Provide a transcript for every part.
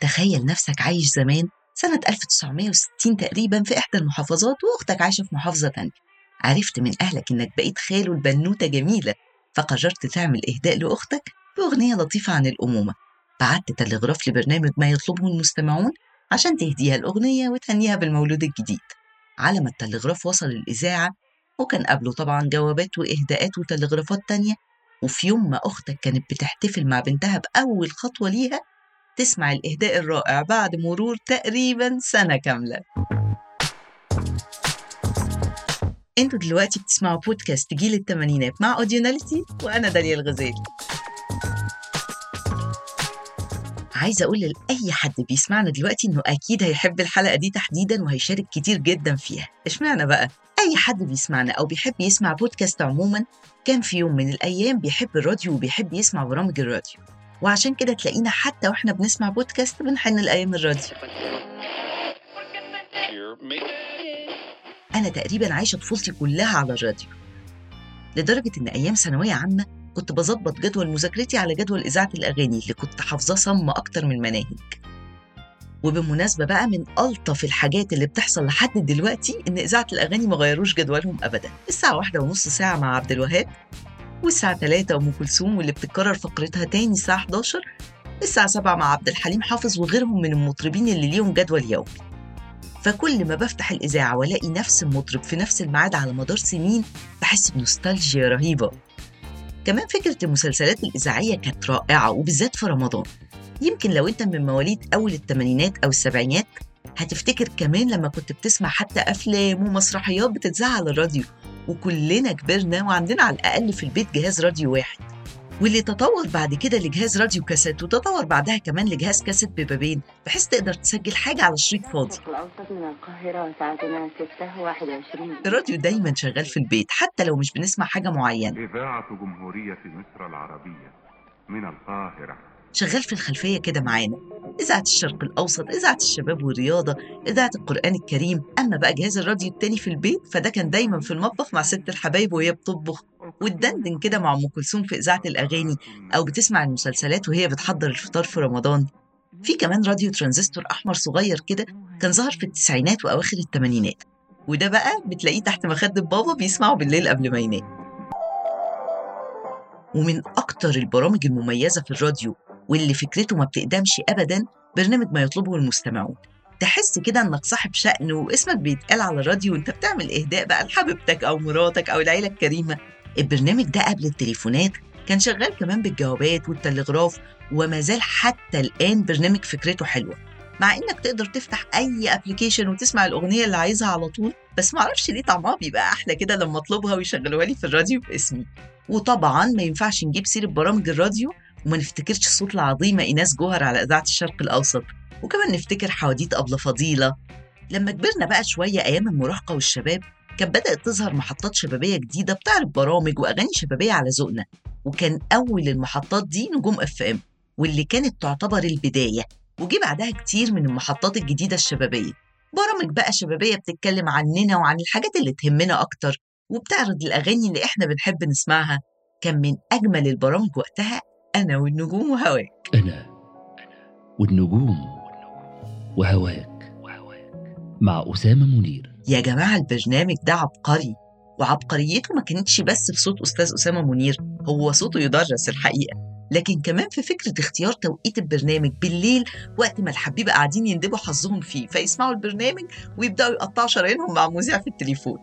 تخيل نفسك عايش زمان سنة 1960 تقريبا في إحدى المحافظات، وأختك عايشة في محافظة تانية. عرفت من أهلك إنك بقيت خال البنوتة جميلة، فقررت تعمل إهداء لأختك بأغنية لطيفة عن الأمومة. بعت تلغراف لبرنامج ما يطلبه المستمعون عشان تهديها الأغنية وتهنيها بالمولود الجديد. على ما التلغراف وصل الإذاعة، وكان قبله طبعا جوابات وإهداءات وتلغرافات تانية، وفي يوم ما أختك كانت بتحتفل مع بنتها بأول خطوة ليها، تسمع الإهداء الرائع بعد مرور تقريبا سنة كاملة. انتوا دلوقتي بتسمعوا بودكاست جيل التمانينات مع أوديوناليتي، وأنا داليا الغزالي. عايزة أقول لأي حد بيسمعنا دلوقتي إنه أكيد هيحب الحلقة دي تحديداً وهيشارك كتير جداً فيها. إشمعنى بقى؟ أي حد بيسمعنا أو بيحب يسمع بودكاست عموماً كان في يوم من الأيام بيحب الراديو وبيحب يسمع برامج الراديو، وعشان كده تلاقينا حتى وإحنا بنسمع بودكاست بنحن لأيام الراديو. أنا تقريباً عايشة طفولتي كلها على الراديو، لدرجة إن أيام ثانوية عامة كنت بظبط جدول مذاكرتي على جدول إذاعة الأغاني اللي كنت حافظاه صم أكتر من المناهج. وبمناسبة بقى، من ألطف الحاجات اللي بتحصل لحد دلوقتي إن إذاعة الأغاني ما غيروش جدولهم أبدا. الساعة 1:30 ساعة مع عبد الوهاب، والساعة 3 أم كلثوم واللي بتتكرر فقرتها تاني الساعة 11، الساعة 7 مع عبد الحليم حافظ وغيرهم من المطربين اللي ليهم جدول يومي. فكل ما بفتح الإذاعة ولاقي نفس المطرب في نفس الميعاد على مدار سنين بحس بنوستالجيا رهيبة. كمان فكرة المسلسلات الإذاعية كانت رائعة، وبالذات في رمضان. يمكن لو أنت من مواليد أول الثمانينات أو السبعينات هتفتكر كمان لما كنت بتسمع حتى أفلام ومسرحيات بتتذاع على الراديو، وكلنا كبرنا وعندنا على الأقل في البيت جهاز راديو واحد، واللي تطور بعد كده لجهاز راديو كاسيت، وتطور بعدها كمان لجهاز كاسيت ببابين بحيث تقدر تسجل حاجة على شريط فاضي. الراديو دايما شغال في البيت حتى لو مش بنسمع حاجة معينة. إذاعة جمهورية مصر العربية من القاهرة شغال في الخلفية كده معانا، إذاعة الشرق الأوسط، إذاعة الشباب والرياضة، إذاعة القرآن الكريم. أما بقى جهاز الراديو التاني في البيت فده كان دايما في المطبخ مع ست الحبايب وهي بتطبخ، وتدندن كده مع أم كلثوم في إذاعة الأغاني، أو بتسمع المسلسلات وهي بتحضر الفطار في رمضان. في كمان راديو ترانزستور أحمر صغير كده كان ظهر في التسعينات وأواخر الثمانينات، وده بقى بتلاقيه تحت مخدة بابا بيسمعه بالليل قبل ما ينام. ومن أكتر البرامج المميزة في الراديو واللي فكرته ما بتقدمش أبداً برنامج ما يطلبه المستمعون. تحس كده إنك صاحب شأن واسمك بيتقال على الراديو وإنت بتعمل إهداء بقى لحبيبتك أو مراتك أو العيلة الكريمة. البرنامج ده قبل التليفونات كان شغال كمان بالجوابات والتلغراف، وما زال حتى الآن برنامج فكرته حلوة، مع إنك تقدر تفتح أي أبليكيشن وتسمع الأغنية اللي عايزها على طول. بس معرفش ليه طعمها بيبقى أحلى كده لما أطلبها ويشغلوها لي في الراديو باسمي. وطبعاً ما ينفعش نجيب سيرة برامج الراديو وما نفتكرش الصوت العظيمة إيناس جوهر على إذاعة الشرق الأوسط، وكمان نفتكر حواديت أبلة فضيلة. لما كبرنا بقى شوية أيام المراهقة والشباب كان بدأت تظهر محطات شبابية جديدة بتعرض برامج وأغاني شبابية على ذوقنا، وكان أول المحطات دي نجوم FM، واللي كانت تعتبر البداية. وجي بعدها كتير من المحطات الجديدة الشبابية، برامج بقى شبابية بتتكلم عننا وعن الحاجات اللي تهمنا أكتر، وبتعرض الأغاني اللي إحنا بنحب نسمعها. كان من أجمل البرامج وقتها أنا والنجوم وهواك. أنا والنجوم وهواك مع أسامة منير. يا جماعة البرنامج ده عبقري، وعبقريته ما كانتش بس في صوت أستاذ أسامة منير، هو صوته يدرس الحقيقة، لكن كمان في فكرة اختيار توقيت البرنامج بالليل وقت ما الحبيبة قاعدين يندبوا حظهم فيه فيسمعوا البرنامج ويبدأوا يقطعوا شرايينهم مع مذيع في التليفون.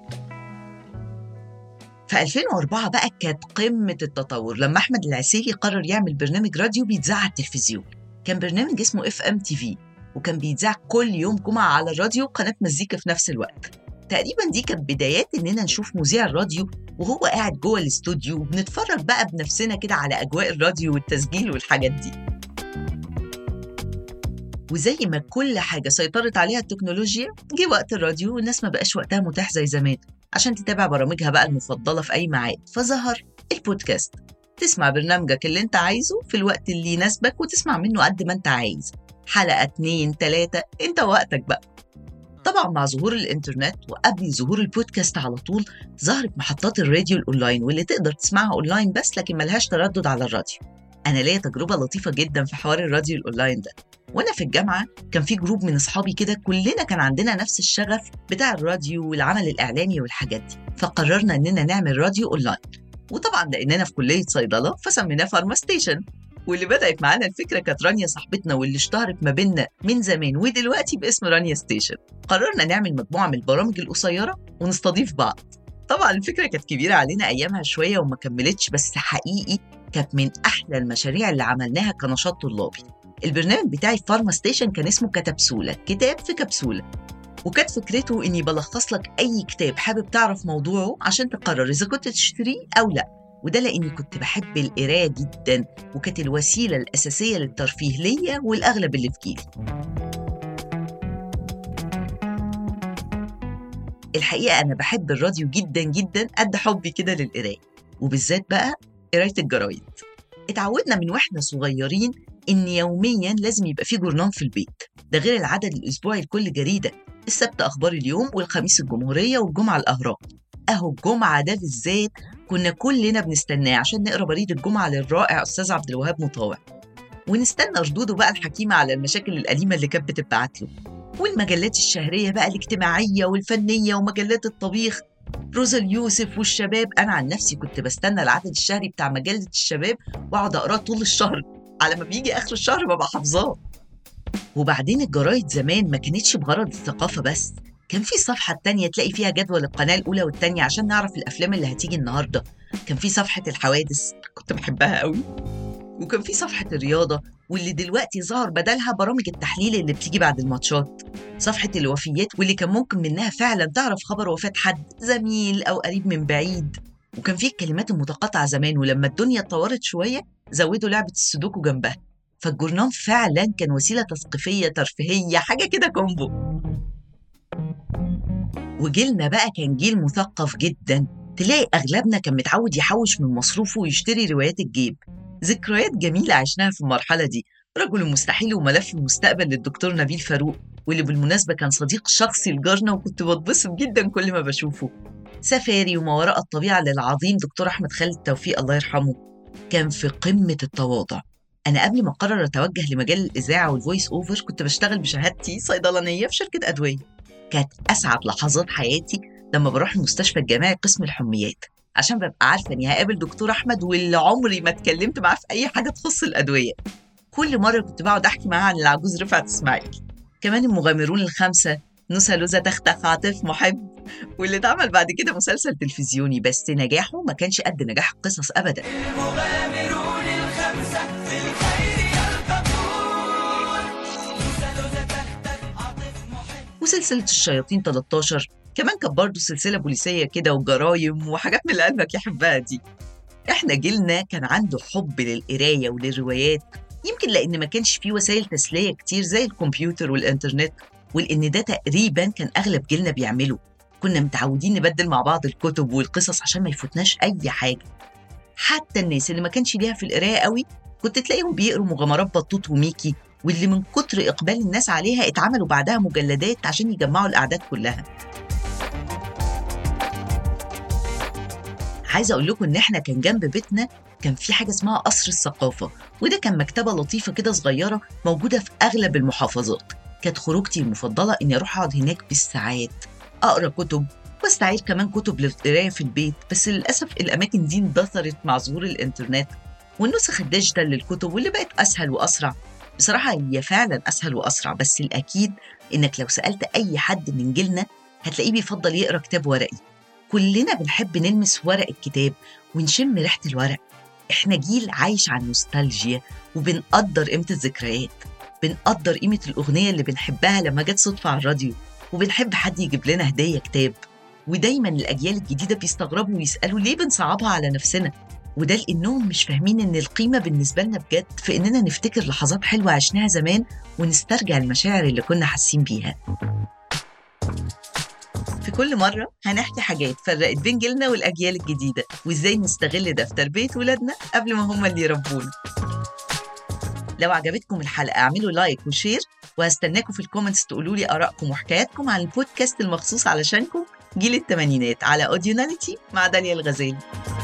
في 2004 بقى كانت قمة التطور لما أحمد العسيلي قرر يعمل برنامج راديو بيتذاع على التلفزيون. كان برنامج اسمه FM TV، وكان بيتذاع كل يوم جمعة على الراديو قناة مزيكا في نفس الوقت. تقريبا دي كانت بدايات إننا نشوف مذيع الراديو وهو قاعد جوه الاستوديو، وبنتفرج بقى بنفسنا كده على أجواء الراديو والتسجيل والحاجات دي. وزي ما كل حاجة سيطرت عليها التكنولوجيا، جه وقت الراديو والناس ما بقاش وقتها متاح زي زمان عشان تتابع برامجها بقى المفضلة في أي ميعاد، فظهر البودكاست. تسمع برنامجك اللي انت عايزه في الوقت اللي يناسبك وتسمع منه قد ما انت عايز، حلقة 2 3 انت وقتك بقى. طبعا مع ظهور الانترنت وقبل ظهور البودكاست على طول ظهرت محطات الراديو الأونلاين واللي تقدر تسمعها أونلاين بس لكن ملهاش تردد على الراديو. أنا ليا تجربة لطيفة جدا في حوار الراديو الأونلاين ده، وأنا في الجامعة كان في جروب من أصحابي كده كلنا كان عندنا نفس الشغف بتاع الراديو والعمل الإعلامي والحاجات دي، فقررنا إننا نعمل راديو أونلاين. وطبعا لأننا في كلية صيدلة فسميناه فارما ستيشن. واللي بدأت معانا الفكرة كانت رانيا صاحبتنا، واللي اشتهرت ما بيننا من زمان ودلوقتي باسم رانيا ستيشن. قررنا نعمل مجموعة من البرامج القصيرة ونستضيف بعض. طبعا الفكرة كانت كبيرة علينا أيامها شوية وما كملتش، بس حقيقي كانت من أحلى المشاريع اللي عملناها كنشاط طلابي. البرنامج بتاعي في فارما ستيشن كان اسمه كتبسولة، كتاب في كبسولة، وكانت فكرته إني بلخص لك أي كتاب حابب تعرف موضوعه عشان تقرر إذا كنت تشتريه أو لأ. وده لأني كنت بحب القراية جدا، وكانت الوسيلة الأساسية للترفيه ليا والأغلب اللي في جيلي. الحقيقة أنا بحب الراديو جدا جدا قد حبي كده للقراية، وبالذات بقى قراية الجرايد. اتعودنا من واحنا صغيرين إن يوميا لازم يبقى فيه جورنال في البيت، ده غير العدد الأسبوعي لكل جريدة. السبت أخبار اليوم، والخميس الجمهورية، والجمعة الأهرام. أهو الجمعة ده بالذات كنا كلنا بنستناه عشان نقرأ بريد الجمعة للرائع أستاذ عبد الوهاب مطاوع، ونستنى ردوده بقى الحكيمة على المشاكل الأليمة اللي كانت بتبعت له. والمجلات الشهرية بقى الاجتماعية والفنية ومجلات الطبيخ، روزا اليوسف والشباب. أنا عن نفسي كنت بستنى العدد الشهري بتاع مجلة الشباب وأقعد أقرأ طول الشهر، على ما بيجي آخر الشهر ببقى حافظاه. وبعدين الجرايد زمان ما كانتش بغرض الثقافة بس، كان في صفحة التانية تلاقي فيها جدول القناة الأولى والتانية عشان نعرف الأفلام اللي هتيجي النهاردة. كان في صفحة الحوادث كنت بحبها قوي، وكان في صفحة الرياضة، واللي دلوقتي ظهر بدلها برامج التحليل اللي بتيجي بعد الماتشات. صفحة الوفيات، واللي كان ممكن منها فعلا تعرف خبر وفاة حد زميل أو قريب من بعيد. وكان في الكلمات المتقاطعة زمان، ولما الدنيا اتطورت شوية زودوا لعبة السودوكو جنبها. فالجورنال فعلا كان وسيلة تثقيفية ترفيهية، حاجة كده كومبو. وجيلنا بقى كان جيل مثقف جدا، تلاقي أغلبنا كان متعود يحوش من مصروفه ويشتري روايات الجيب. ذكريات جميلة عشناها في المرحلة دي. رجل المستحيل وملف المستقبل للدكتور نبيل فاروق، واللي بالمناسبة كان صديق شخصي لجارنا وكنت بتبسط جدا كل ما بشوفه. سفاري وما وراء الطبيعة للعظيم دكتور أحمد خالد توفيق الله يرحمه، كان في قمة التواضع. أنا قبل ما أقرر أتوجه لمجال الإذاعة والفويس أوفر كنت بشتغل بشهادتي صيدلانية في شركة أدوية. كانت أسعد لحظات حياتي لما بروح المستشفى الجامعي قسم الحميات، عشان ببقى عارفة إني هقابل دكتور أحمد واللي عمري ما اتكلمت معاه في أي حاجة تخص الأدوية. كل مرة كنت بقعد أحكي معاه عن العجوز رفعت إسماعيل، كمان المغامرون الخمسة، نوسة لوزة تختخ عاطف محب، واللي اتعمل بعد كده مسلسل تلفزيوني، بس نجاحه ما كانش قد نجاح القصص أبدا. المغامرون الخمسة في الخير يرتقون، نوسة لوزة تختخ عاطف محب. وسلسلة الشياطين 13 كمان كانت برضه سلسلة بوليسية كده وجرايم وحاجات من اللي قلبك يحبها دي. احنا جيلنا كان عنده حب للقراية وللروايات، يمكن لأن ما كانش فيه وسائل تسلية كتير زي الكمبيوتر والإنترنت، ولأن ده تقريبا كان أغلب جيلنا بيعمله. كنا متعودين نبدل مع بعض الكتب والقصص عشان ما يفوتناش أي حاجة. حتى الناس اللي ما كانش ليها في القراية قوي كنت تلاقيهم بيقروا مغامرات بطوط وميكي، واللي من كتر إقبال الناس عليها اتعملوا بعدها مجلدات عشان يجمعوا الأعداد كلها. عايزة أقول لكم إن إحنا كان جنب بيتنا كان في حاجة اسمها قصر الثقافة، وده كان مكتبة لطيفة كده صغيرة موجودة في أغلب المحافظات. كانت خروجتي المفضلة إني أروح أقعد هناك بالساعات أقرأ كتب واستعير كمان كتب للقراية في البيت، بس للأسف الأماكن دي اندثرت مع ظهور الإنترنت والنسخ الديجيتال للكتب، واللي بقت أسهل وأسرع. بصراحة هي فعلا أسهل وأسرع، بس الأكيد إنك لو سألت أي حد من جيلنا هتلاقيه بيفضل يقرأ كتاب ورقي. كلنا بنحب نلمس ورق الكتاب ونشم ريحة الورق. إحنا جيل عايش عن نوستالجيا، وبنقدر قيمة الذكريات، بنقدر قيمة الأغنية اللي بنحبها لما جت صدفة على الراديو، وبنحب حد يجيب لنا هدية كتاب. ودايما الأجيال الجديدة بيستغربوا ويسألوا ليه بنصعبها على نفسنا، وده لأنهم مش فاهمين إن القيمة بالنسبة لنا بجد في إننا نفتكر لحظات حلوة عشناها زمان ونسترجع المشاعر اللي كنا حاسين بيها. في كل مرة هنحكي حاجات فرقت بين جيلنا والأجيال الجديدة، وإزاي نستغل ده في تربية ولادنا قبل ما هم اللي يربونا. لو عجبتكم الحلقة اعملوا لايك وشير، وهستناكم في الكومنتس تقولوا لي آرائكم وحكاياتكم عن البودكاست المخصوص علشانكم، جيل التمانينات، على أوديوناليتي مع داليا الغزالي.